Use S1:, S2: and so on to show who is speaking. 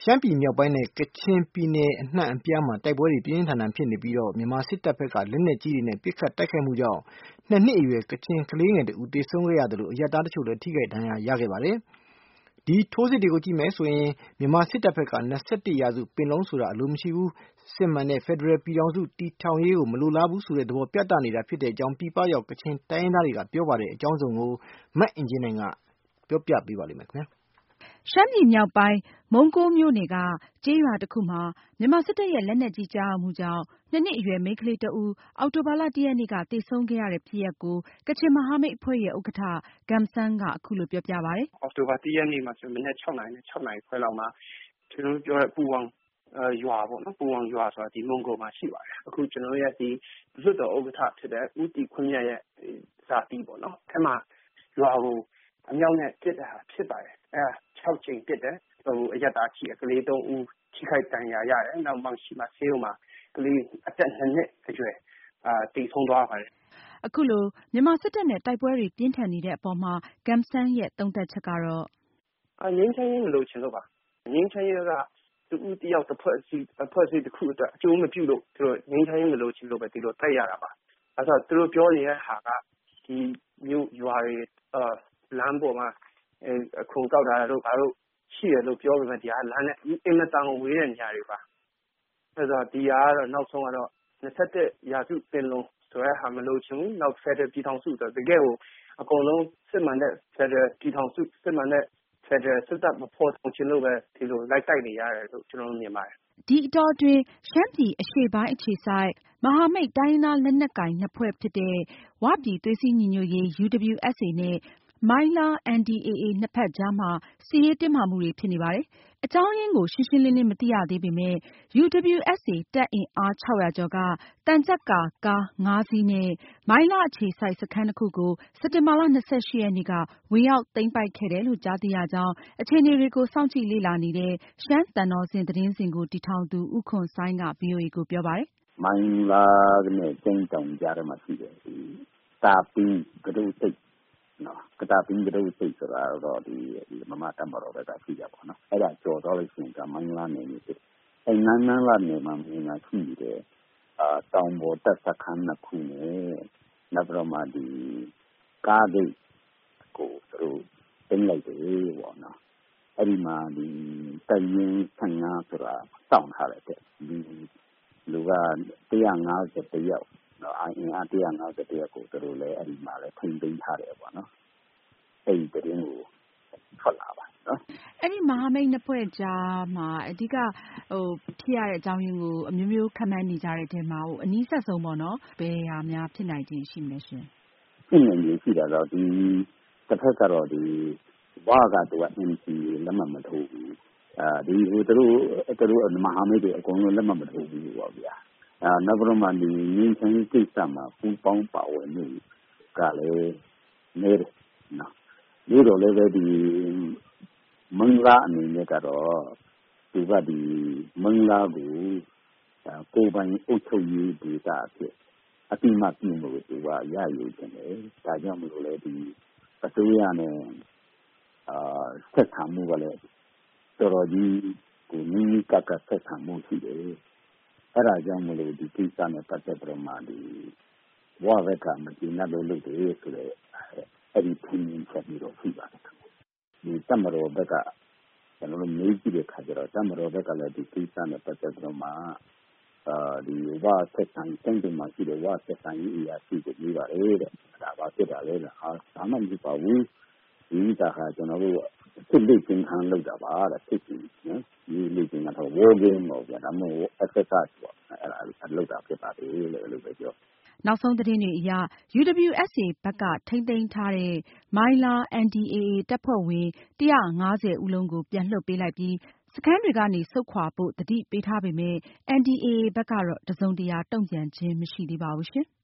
S1: ရှမ်းပြည်မြောက်ပိုင်းနဲ့ကချင်ပြည်နယ်အနှံ့အပြားမှာတိုက်ပွဲတွေပြင်းထန်ဖြစ်နေပြီးမြန်မာစစ်တပ်ဘက်ကလက်နက်ကြီးတွေနဲ့ပစ်ခတ်တိုက်ခိုက်မှုကြောင့်2 နှစ်အရွယ်ကချင်ကလေးငယ်တဦးသေဆုံးခဲ့ရသလိုအရပ်သားတချို့လည်းထိခိုက်ဒဏ်ရာရခဲ့ပါတယ်။ ဒီထိုးစစ်တွေကိုကြည့်မယ်ဆိုရင်မြန်မာစစ်တပ်ဘက်က21ရာစုပင်လုံးဆိုတာအလိုမရှိဘူးစစ်မှန်တဲ့ဖက်ဒရယ်ပြည်ထောင်စုတည်ထောင်ရေးကိုမလိုလားဘူးဆိုတဲ့သဘောပြသနေတာဖြစ်တဲ့အကြောင်းပြည်ပရောက်ကချင်တိုင်းရင်းသားတွေကပြောပါတယ်အကြောင်းစုံကိုမအင်ကြင်းနိုင်ကပြောပြပေးပါလိမ့်မယ်ခင်ဗျာ
S2: ရှမ်းပြည်မြောက်ပိုင်း မုံးကိုးမြို့နယ်ကကျေးရွာတခုမှာမြန်မာစစ်တပ်ရဲ့လက်နက်ကြီးကျရောက်မှုကြောင့်2 နှစ်အရွယ်မိန်းကလေးတဦးအောက်တိုဘာလ 1 ရက်နေ့ကသေဆုံးခဲ့ရတဲ့ဖြစ်ရပ်ကိုကချင်မဟာမိတ်အဖွဲ့ရဲ့ဥက္ကဋ္ဌ Gum Sang ကအခုလိုပြောပြပါတယ်
S3: ။အောက်တိုဘာ 1 ရက်နေ့မှာဆိုမနက် 6 နာရီနဲ့ 6 နာရီခွဲလောက်မှာကျွန်တော်တို့ပြောတဲ့ပူဝေါင်ရွာပေါ့နော်ပူဝေါင်ရွာဆိုတာဒီမုံးကိုးမှာရှိပါတယ်။အခုကျွန်တော်တို့ရဲ့ဒီလွှတ်တော်ဥက္ကဋ္ဌဖြစ်တဲ့ဦးတီခွန်းမြတ်ရဲ့ဇာတိပေါ့နော်။အဲမှာရွာကိုအမြောက်နဲ့ပစ်တာဖြစ်ပါတယ်။အဲ6 ကြိမ်ပစ်တယ်။အရပ်သားကလေး3 ဦးထိခိုက်ဒဏ်ရာရတယ်။နောက်မှရှိမှဆေးရုံမှာကလေးအသက်2 နှစ်အရွယ်တည်ဆုံးသွားပါတယ်
S2: ။အခုလိုမြန်မာစစ်တပ်နဲ့တိုက်ပွဲတွေပြင်းထန်နေတဲ့အပေါ်မှာ Gum Sang ရဲ့သုံးသပ်ချက်ကတော့
S3: ငြိမ်းချမ်းရေးမလိုချင်လို့ပါ။ငြိမ်းချမ်းရေးကတဦးတယောက်တစ်ဖွဲ့အစည်းတစ်ခုအတွက်အကျိုးမပြုလို့သူတို့ငြိမ်းချမ်းရေးမလိုချင်လို့ပဲဒီလိုတိုက်ရတာပါ။အဲဒါသူတို့ပြောနေတဲ့ဟာကဒီမြို့ရွာတွေလမ်းပေါ်မှာအခုကောက်တာတို့ဘာလို့ရှိတယ်လို့ပြောပေမဲ့ဒီဟာလမ်းနဲ့အင်မတန်ဝေးတဲ့နေရာတွေပါ။အဲဒါဒီဟာကတော့နောက်ဆုံးကတော့21ရာစုပင်လုံဆိုတဲ့ဟာမလိုချင်ဘူး။နောက်ဖက်ဒရယ်ပြည်ထောင်စုဆိုတကယ်ကိုအကုန်လုံးစစ်မှန်တဲ့ဖက်ဒရယ်ပြည်ထောင်စုစစ်မှန်တဲ့ဖက်ဒရယ်စစ်တပ်မဖော်ဆောင်ချင်လို့ပဲဒီလိုလိုက်တိုက်နေရတယ်လို့ကျွန်တော်မြင်ပါတယ်
S2: ။ဒီအတောအတွင်းရှမ်းပြည်အရှေ့ပိုင်းအခြေစိုက်မဟာမိတ်တိုင်းရင်းသားလက်နက်ကိုင်2 ဖွဲ့ဖြစ်တဲ့ဝပြည်သွေးစည်းညီညွတ်ရေး UWSA နဲ့မိုင်းလား NDAA 2 ဖက်ကြားမှာစစ်ရေးတင်းမာမှုတွေဖြစ်နေပါတယ်။အကြောင်းရင်းကိုရှင်းရှင်းလင်းလင်းမသိရသေးပေမဲ့ UWSA တပ်အင်အား600ကျော်ကသံချပ်ကာကား5 စီးနဲ့မိုင်းလားအခြေစိုက်စခန်း 2 ခုကိုစက်တင်ဘာလ 28 ရက်နေ့ကဝင်ရောက်သိမ်းပိုက်ခဲ့တယ်လို့ကြားသိရကြောင်းအခြေအနေတွေကိုစောင့်ကြည့်လေ့လာနေတဲ့ရှမ်းသံတော်ဆင့်သတင်းစဉ်ကိုတည်ထောင်သူဦးခွန်ဆိုင်းက VOA ကိုပြောပါတယ်
S4: ။မိုင်းလားနဲ့ကျိန်းတောင်ကြားထဲမှာရှိတယ်။တာပင်းကဒုစိတ်ကတာပင်းကဒုစိတ်ဆိုတာတော့ဒီမမတမ်းပါတော့ပဲရှိကြပါတော့။အဲ့ဒါကြော်တော့လို့ရှိရင်ကမိုင်းလားနေနေတယ်။အဲ့နန်းလာနေမှာမြင်လာရှိတယ်။တောင်ပေါ်တက်စခန်း2 ခုနဲ့နောက်တော့မှဒီကားဂိတ်ကိုသူတို့တင်လိုက်တယ်ပေါ့နော်။အဲ့ဒီမှာဒီတရင်15ဆိုတာစောင့်ထားတယ်တဲ့ဒီလူက150တယောက်အင်အား150တယောက်ကိုသူတို့လည်းအဲ့ဒီမှာလည်းထိန်းသိမ်းထားတယ်ပေါ့နော်အဲ့ဒီတရင်ကိုထွက်လာပါနော်
S2: အဲ့ဒီမဟာမိတ်2 ဖွဲ့ကြားမှာအဓိကဖြစ်ရတဲ့အကြောင်းရင်းကိုအမျိုးမျိုးခန့်မှန်းနေကြတဲ့အထဲမှာအနီးစပ်ဆုံးပေါ့နော်ဘယ်ဟာများဖြစ်နိုင်ခြင်းရှိမလဲရှင်
S4: ဖြစ်နိုင်ခြင်းရှိတာတော့ဒီတစ်ဖက်ကတော့ဒီဝါကသူက NCA လက်မှတ်မထိုးဘူးဒီသူတို့မဟာမိတ်တွေအကုန်လုံးလက်မှတ်မထိုးဘူးပေါ့ဗျာနောက်ပြီးမှဒီငင်းချင်းကိစ္စမှာပူပေါင်းပါဝင်မှုကလည်းနေတယ်နော်ဒီတော့လည်းပဲဒီမင်္ဂလာအနေနဲ့ကတော့သူကဒီမင်္ဂလာကိုကိုယ်ပိုင်အုပ်ချုပ်ရေးဒေသအဖြစ်အတိမတ်ပြုလို့သူကရယူခြင်းတယ်ဒါကြောင့်မလို့လေဒီအစိုးရနဲ့ဆက်ဆံမှုကလည်းတော်တော်ကြီးကိုနီးနီးကပ်ဆက်ဆံမှုရှိတယ်အဲ့ဒါကြောင့်မလို့ဒီကိစ္စနဲ့ပတ်သက်ပြီးမှဒီဝါဘက်ကမကျင်းလို့လုပ်တယ်ဆိုတော့အဲ့ဒီထင်းချက်ပြီးတော့ရှိပါတယ်ဒီတမတော်ဘက်ကကျွန်တော်တို့မေးကြည့်တဲ့ခါကျတော့တမတော်ဘက်ကလည်းဒီကိစ္စနဲ့ပတ်သက်ပြီးမှဒီဝါဆက်ဆံစံတင်မှရှိတယ်ဝါဆက်ဆံရေးအရာရှိကိုပြီးပါတယ်တဲ့ဒါပါဖြစ်တာလေဟာဘာမှမဖြစ်ပါဘူးဒီတာဟာကျွန်တော်တို့စစ်လိကျင်းခံလောက်တာပါတဲ့စစ်ကြီးနော်ဒီလိကျင်းကတော့ war game ပေါ့ဗျာဒါမှမဟုတ် exercise ပေါ့အဲ့ဒါလောက်တာဖြစ်ပါတယ်လို့ပဲပြော
S2: နောက်ဆုံးသတင်းတွေအရ UWSA ဘက်ကထိန်းသိမ်းထားတဲ့မိုင်းလား NDAA တပ်ဖွဲ့ဝင်150 ဦးလုံးကိုပြန်လွှတ်ပေးလိုက်ပြီးစခန်းတွေကနေဆုတ်ခွာဖို့သတိပေးထားပေမဲ့ NDAA ဘက်ကတော့တစုံတရာတုံ့ပြန်ခြင်းမရှိသေးပါဘူးရှင်။